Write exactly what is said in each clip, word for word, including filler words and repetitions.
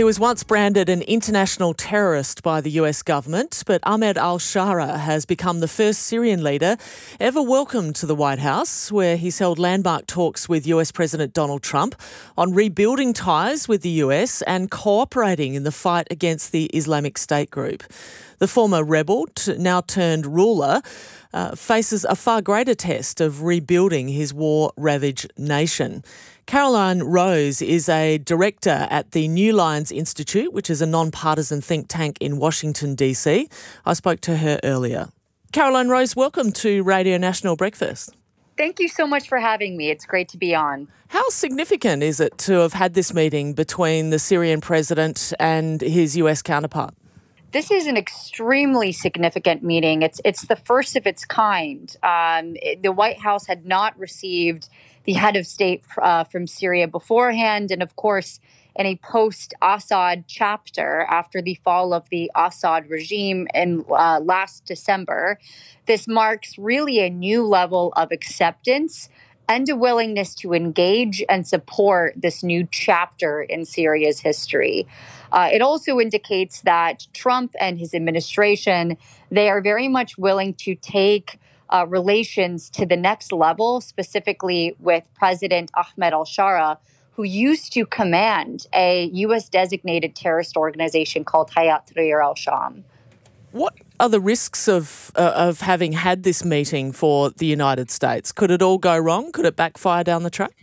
was once branded an international terrorist by the U S government, but Ahmed al-Shara has become the first Syrian leader ever welcomed to the White House, where he's held landmark talks with U S President Donald Trump on rebuilding ties with the U S and cooperating in the fight against the Islamic State group. The former rebel, t- now turned ruler, uh, faces a far greater test of rebuilding his war-ravaged nation. Caroline Rose is a director at the New Lines Institute, which is a non-partisan think tank in Washington, D C. I spoke to her earlier. Caroline Rose, welcome to Radio National Breakfast. Thank you so much for having me. It's great to be on. How significant is it to have had this meeting between the Syrian president and his U S counterpart? This is an extremely significant meeting. It's it's the first of its kind. Um, it, the White House had not received the head of state uh, from Syria beforehand. And of course, in a post-Assad chapter after the fall of the Assad regime in uh, last December, this marks really a new level of acceptance and a willingness to engage and support this new chapter in Syria's history. Uh, it also indicates that Trump and his administration, they are very much willing to take uh, relations to the next level, specifically with President Ahmed al-Shara, who used to command a U S designated terrorist organization called Hayat Tahrir al-Sham. What are the risks of uh, of having had this meeting for the United States? Could it all go wrong? Could it backfire down the track?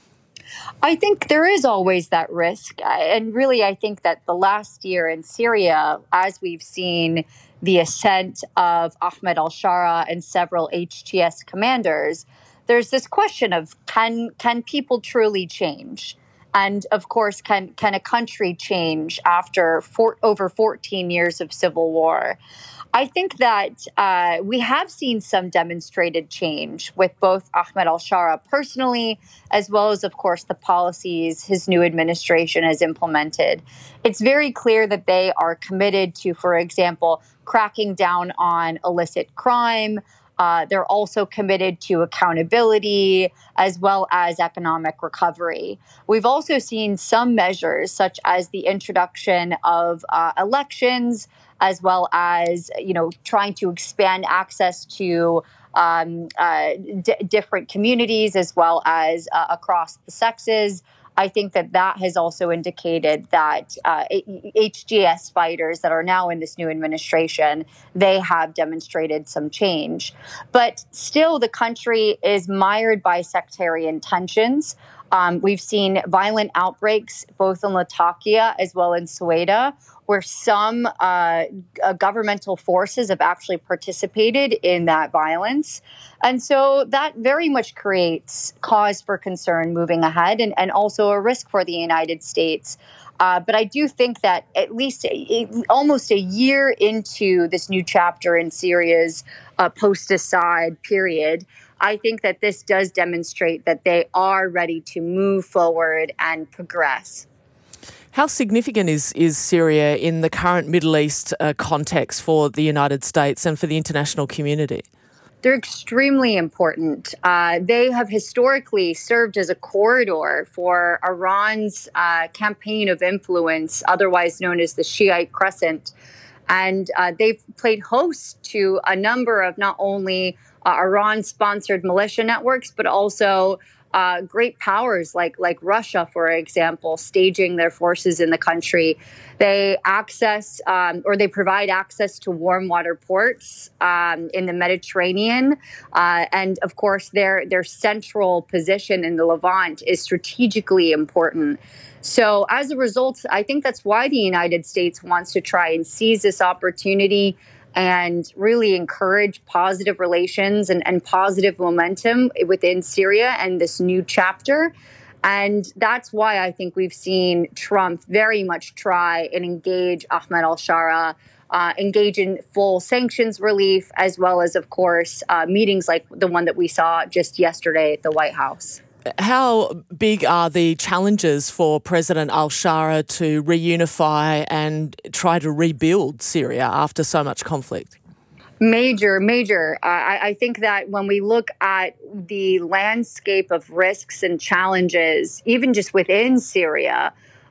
I think there is always that risk. And really, I think that the last year in Syria, as we've seen the ascent of Ahmed al-Shara and several H T S commanders, there's this question of can can people truly change? And of course, can can a country change after four, over fourteen years of civil war? I think that uh, we have seen some demonstrated change with both Ahmed al-Shara personally, as well as, of course, the policies his new administration has implemented. It's very clear that they are committed to, for example, cracking down on illicit crime. Uh, they're also committed to accountability as well as economic recovery. We've also seen some measures, such as the introduction of uh, elections, as well as, you know, trying to expand access to um, uh, d- different communities, as well as uh, across the sexes. I think that that has also indicated that uh, H T S fighters that are now in this new administration, they have demonstrated some change. But still, the country is mired by sectarian tensions. Um, we've seen violent outbreaks both in Latakia as well in Sueda, where some uh, uh, governmental forces have actually participated in that violence. And so that very much creates cause for concern moving ahead, and, and also a risk for the United States. Uh, but I do think that at least a, a, almost a year into this new chapter in Syria's uh, post-Assad period, I think that this does demonstrate that they are ready to move forward and progress. How significant is, is Syria in the current Middle East uh, context for the United States and for the international community? They're extremely important. Uh, they have historically served as a corridor for Iran's uh, campaign of influence, otherwise known as the Shiite Crescent. And uh, they've played host to a number of not only uh, Iran-sponsored militia networks, but also Uh, great powers like like Russia, for example, staging their forces in the country. They access um, or they provide access to warm water ports um, in the Mediterranean. Uh, and of course, their their central position in the Levant is strategically important. So as a result, I think that's why the United States wants to try and seize this opportunity and really encourage positive relations and, and positive momentum within Syria and this new chapter. And that's why I think we've seen Trump very much try and engage Ahmed al-Shara, uh, engage in full sanctions relief, as well as, of course, uh, meetings like the one that we saw just yesterday at the White House. How big are the challenges for President al-Shara to reunify and try to rebuild Syria after so much conflict? Major, major. Uh, I, I think that when we look at the landscape of risks and challenges, even just within Syria,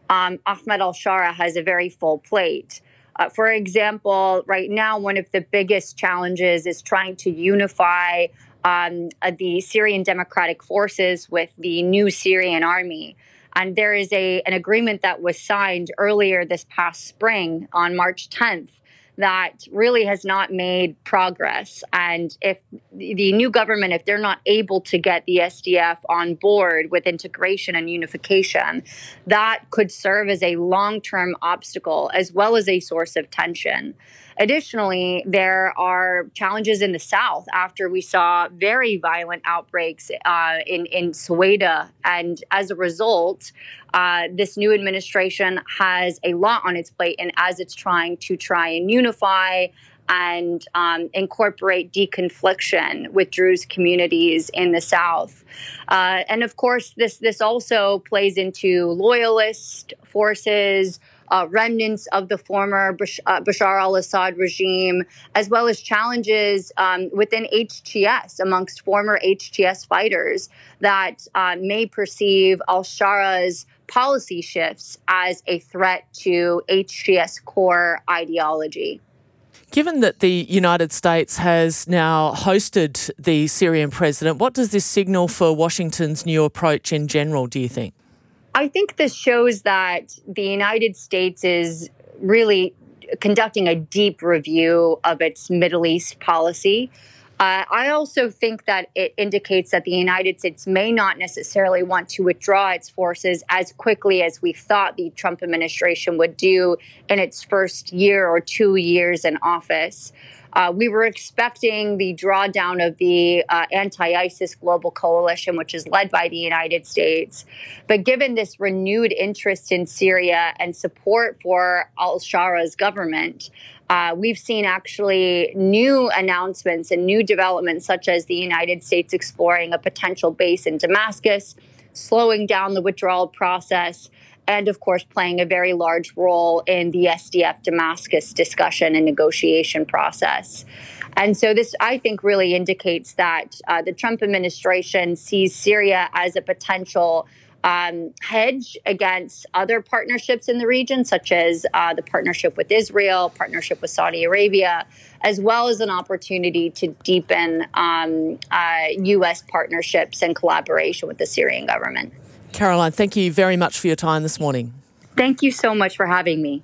um, Ahmed al-Shara has a very full plate. Uh, for example, right now, one of the biggest challenges is trying to unify um, uh, the Syrian Democratic Forces with the new Syrian army. And there is a an agreement that was signed earlier this past spring on March tenth that really has not made progress. And if the new government, if they're not able to get the S D F on board with integration and unification, that could serve as a long-term obstacle as well as a source of tension. Additionally, there are challenges in the south after we saw very violent outbreaks uh, in, in Sueda. And as a result, uh, this new administration has a lot on its plate, and as it's trying to try and unify and um, incorporate deconfliction with Druze communities in the south. Uh, and of course, this, this also plays into loyalist forces, Uh, remnants of the former Bash- uh, Bashar al-Assad regime, as well as challenges um, within H T S amongst former H T S fighters that uh, may perceive al-Shara's policy shifts as a threat to H T S core ideology. Given that the United States has now hosted the Syrian president, what does this signal for Washington's new approach in general, do you think? I think this shows that the United States is really conducting a deep review of its Middle East policy. Uh, I also think that it indicates that the United States may not necessarily want to withdraw its forces as quickly as we thought the Trump administration would do in its first year or two years in office. Uh, we were expecting the drawdown of the uh, anti-ISIS global coalition, which is led by the United States. But given this renewed interest in Syria and support for al-Shara's government, uh, we've seen actually new announcements and new developments, such as the United States exploring a potential base in Damascus, slowing down the withdrawal process, and, of course, playing a very large role in the S D F Damascus discussion and negotiation process. And so this, I think, really indicates that uh, the Trump administration sees Syria as a potential um, hedge against other partnerships in the region, such as uh, the partnership with Israel, partnership with Saudi Arabia, as well as an opportunity to deepen um, uh, U S partnerships and collaboration with the Syrian government. Caroline, thank you very much for your time this morning. Thank you so much for having me.